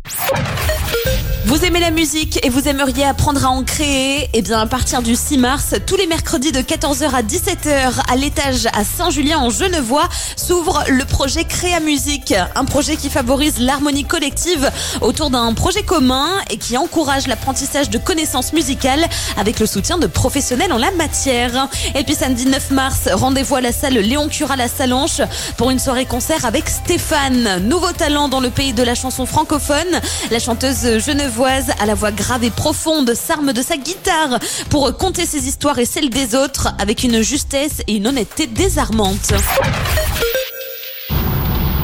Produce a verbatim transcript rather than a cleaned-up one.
Vous aimez la musique et vous aimeriez apprendre à en créer? Eh bien, à partir du six mars, tous les mercredis de quatorze heures à dix-sept heures, à l'étage à Saint-Julien en Genevois, s'ouvre le projet Créa Musique. Un projet qui favorise l'harmonie collective autour d'un projet commun et qui encourage l'apprentissage de connaissances musicales avec le soutien de professionnels en la matière. Et puis samedi neuf mars, rendez-vous à la salle Léon Cural à Sallanches pour une soirée concert avec Stéphane. Nouveau talent dans le pays de la chanson francophone. La chanteuse genevoise à la voix grave et profonde s'arme de sa guitare pour conter ses histoires et celles des autres avec une justesse et une honnêteté désarmantes.